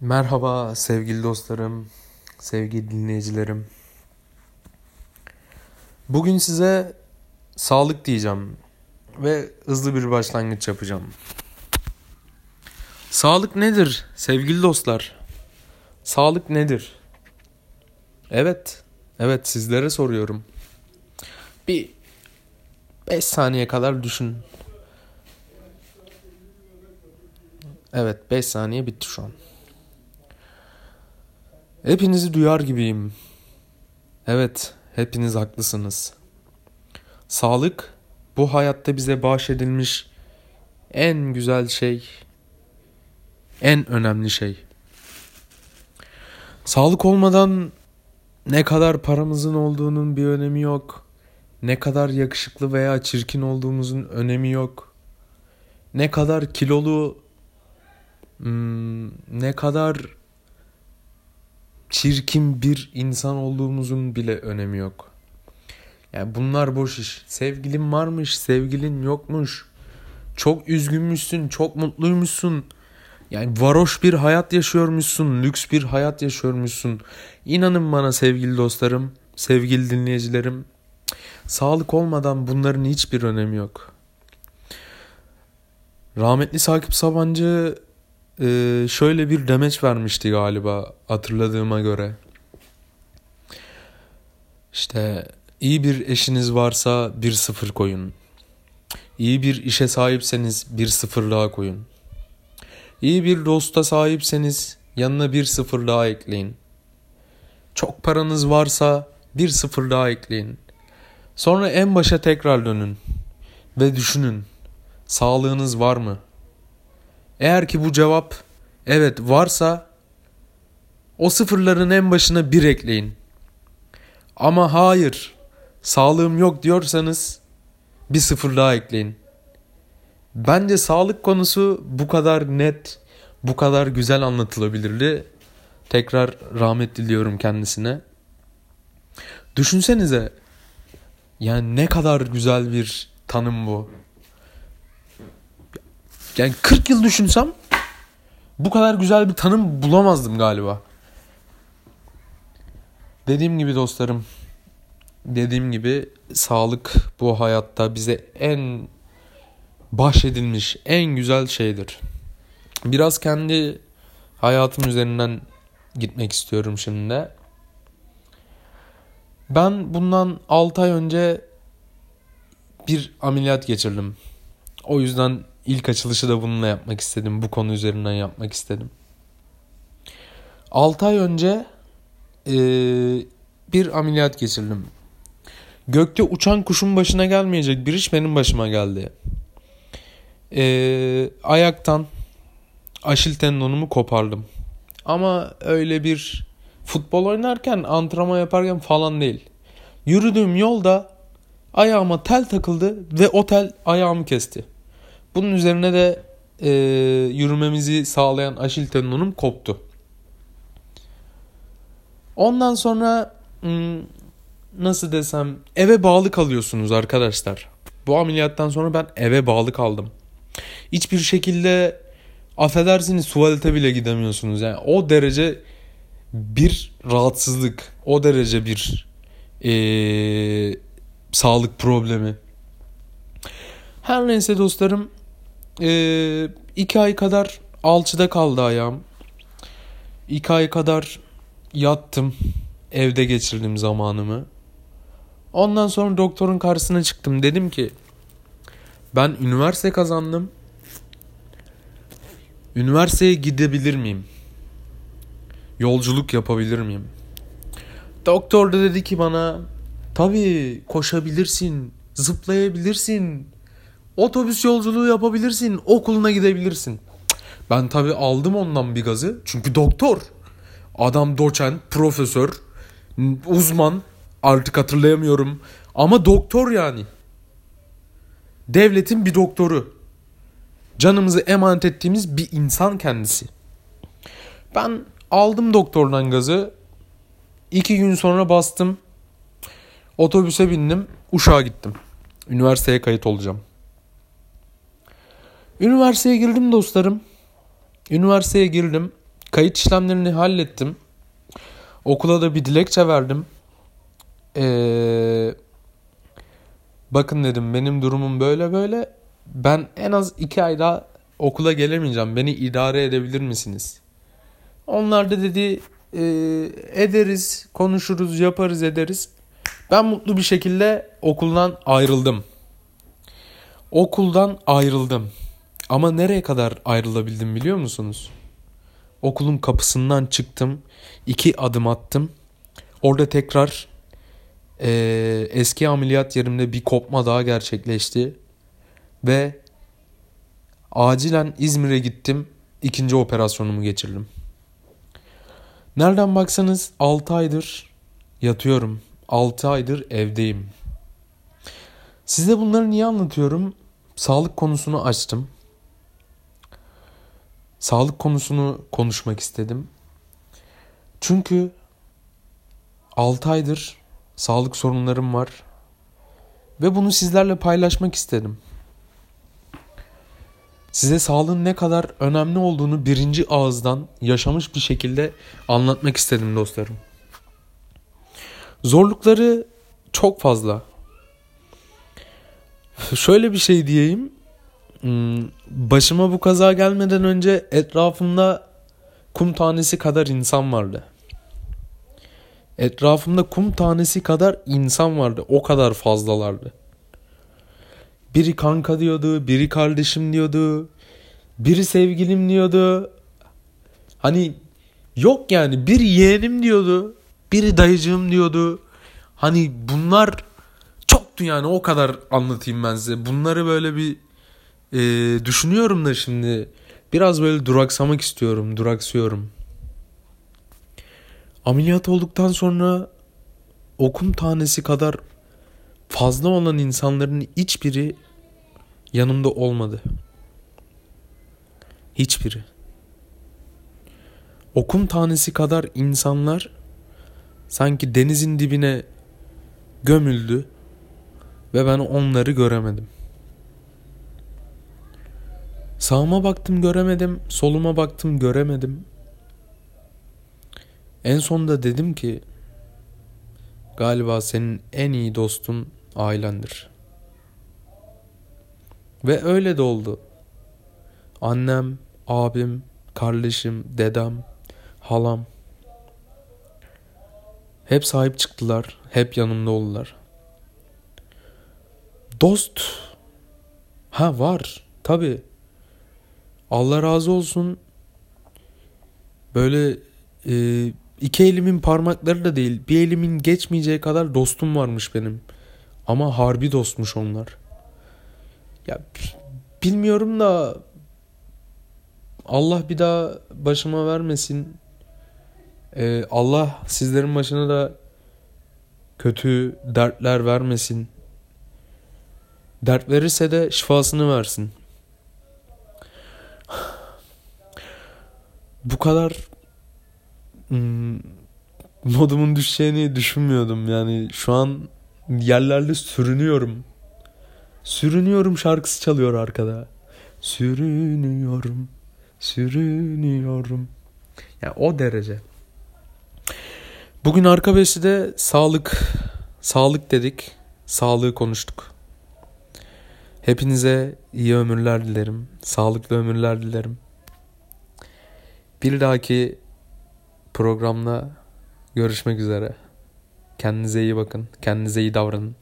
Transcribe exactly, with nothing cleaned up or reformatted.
Merhaba sevgili dostlarım, sevgili dinleyicilerim. Bugün size sağlık diyeceğim ve hızlı bir başlangıç yapacağım. Sağlık nedir sevgili dostlar? Sağlık nedir? Evet, evet sizlere soruyorum. Bir beş saniye kadar düşün. Evet, beş saniye bitti şu an. Hepinizi duyar gibiyim. Evet, hepiniz haklısınız. Sağlık bu hayatta bize bahşedilmiş en güzel şey, en önemli şey. Sağlık olmadan ne kadar paramızın olduğunun bir önemi yok. Ne kadar yakışıklı veya çirkin olduğumuzun önemi yok. Ne kadar kilolu, hmm, ne kadar çirkin bir insan olduğumuzun bile önemi yok. Yani bunlar boş iş. Sevgilin varmış, sevgilin yokmuş. Çok üzgünmüşsün, çok mutluymuşsun. Yani varoş bir hayat yaşıyormuşsun, lüks bir hayat yaşıyormuşsun. İnanın bana sevgili dostlarım, sevgili dinleyicilerim. Sağlık olmadan bunların hiçbir önemi yok. Rahmetli Sakıp Sabancı şöyle bir demeç vermişti galiba hatırladığıma göre. İşte iyi bir eşiniz varsa bir sıfır koyun. İyi bir işe sahipseniz bir sıfır daha koyun. İyi bir dosta sahipseniz yanına bir sıfır daha ekleyin. Çok paranız varsa bir sıfır daha ekleyin. Sonra en başa tekrar dönün ve düşünün. Sağlığınız var mı? Eğer ki bu cevap evet varsa o sıfırların en başına bir ekleyin. Ama hayır, sağlığım yok diyorsanız bir sıfır daha ekleyin. Bence sağlık konusu bu kadar net, bu kadar güzel anlatılabilirdi. Tekrar rahmet diliyorum kendisine. Düşünsenize, yani ne kadar güzel bir tanım bu. Yani kırk yıl düşünsem bu kadar güzel bir tanım bulamazdım galiba. Dediğim gibi dostlarım, dediğim gibi sağlık bu hayatta bize en bahşedilmiş en güzel şeydir. Biraz kendi hayatım üzerinden gitmek istiyorum şimdi de. Ben bundan altı ay önce bir ameliyat geçirdim. O yüzden ilk açılışı da bununla yapmak istedim. Bu konu üzerinden yapmak istedim. altı ay önce e, bir ameliyat geçirdim. Gökte uçan kuşun başına gelmeyecek bir iş benim başıma geldi. E, ayaktan Aşil tendonumu kopardım. Ama öyle bir futbol oynarken, antrenman yaparken falan değil. Yürüdüğüm yolda ayağıma tel takıldı ve o tel ayağımı kesti. Bunun üzerine de e, yürümemizi sağlayan aşil tendonum koptu. Ondan sonra nasıl desem eve bağlı kalıyorsunuz arkadaşlar. Bu ameliyattan sonra ben eve bağlı kaldım. Hiçbir şekilde affedersiniz tuvalete bile gidemiyorsunuz. Yani o derece bir rahatsızlık, o derece bir ee, sağlık problemi. Her neyse dostlarım, ee, iki ay kadar alçıda kaldı ayağım. İki ay kadar yattım, evde geçirdim zamanımı. Ondan sonra doktorun karşısına çıktım. Dedim ki ben üniversite kazandım. Üniversiteye gidebilir miyim? Yolculuk yapabilir miyim? Doktor da dedi ki bana tabii koşabilirsin, zıplayabilirsin, otobüs yolculuğu yapabilirsin, okuluna gidebilirsin. Ben tabii aldım ondan bir gazı. Çünkü doktor. Adam doçent, profesör, uzman, artık hatırlayamıyorum. Ama doktor yani. Devletin bir doktoru. Canımızı emanet ettiğimiz bir insan kendisi. Ben aldım doktordan gazı. İki gün sonra bastım. Otobüse bindim. Uşak'a gittim. Üniversiteye kayıt olacağım. Üniversiteye girdim dostlarım. Üniversiteye girdim. Kayıt işlemlerini hallettim. Okula da bir dilekçe verdim. Ee, bakın dedim, benim durumum böyle böyle. Ben en az iki ay daha okula gelemeyeceğim. Beni idare edebilir misiniz? Onlar da dedi e, ederiz, konuşuruz, yaparız, ederiz. Ben mutlu bir şekilde okuldan ayrıldım. Okuldan ayrıldım. Ama nereye kadar ayrılabildim biliyor musunuz? Okulun kapısından çıktım. iki adım attım. Orada tekrar e, eski ameliyat yerimde bir kopma daha gerçekleşti. Ve acilen İzmir'e gittim. İkinci operasyonumu geçirdim. Nereden baksanız altı aydır yatıyorum. altı aydır evdeyim. Size bunları niye anlatıyorum? Sağlık konusunu açtım. Sağlık konusunu konuşmak istedim. Çünkü altı aydır sağlık sorunlarım var. Ve bunu sizlerle paylaşmak istedim. Size sağlığın ne kadar önemli olduğunu birinci ağızdan yaşamış bir şekilde anlatmak istedim dostlarım. Zorlukları çok fazla. Şöyle bir şey diyeyim. Başıma bu kaza gelmeden önce etrafımda kum tanesi kadar insan vardı. Etrafımda kum tanesi kadar insan vardı. O kadar fazlalardı. Biri kanka diyordu, biri kardeşim diyordu, biri sevgilim diyordu. Hani yok yani, biri yeğenim diyordu, biri dayıcığım diyordu. Hani bunlar çoktu yani, o kadar anlatayım ben size. Bunları böyle bir e, düşünüyorum da şimdi biraz böyle duraksamak istiyorum, duraksıyorum. Ameliyat olduktan sonra o kum tanesi kadar fazla olan insanların hiçbiri yanımda olmadı. Hiçbiri. O kum tanesi kadar insanlar sanki denizin dibine gömüldü ve ben onları göremedim. Sağıma baktım göremedim, soluma baktım göremedim. En sonunda dedim ki galiba senin en iyi dostun ailendir. Ve öyle de oldu. Annem, abim, kardeşim, dedem, halam hep sahip çıktılar. Hep yanımda oldular. Dost ha var tabii. Allah razı olsun. Böyle e, iki elimin parmakları da değil, bir elimin geçmeyeceği kadar dostum varmış benim. Ama harbi dostmuş onlar. Ya bilmiyorum da Allah bir daha başıma vermesin. Ee, Allah sizlerin başına da kötü dertler vermesin. Dert verirse de şifasını versin. Bu kadar hmm, modumun düşeceğini düşünmüyordum. Yani şu an yerlerde sürünüyorum. Sürünüyorum şarkısı çalıyor arkada. Sürünüyorum, sürünüyorum. Yani o derece. Bugün arka beside sağlık, sağlık dedik. Sağlığı konuştuk. Hepinize iyi ömürler dilerim. Sağlıklı ömürler dilerim. Bir dahaki programda görüşmek üzere. Kendinize iyi bakın. Kendinize iyi davranın.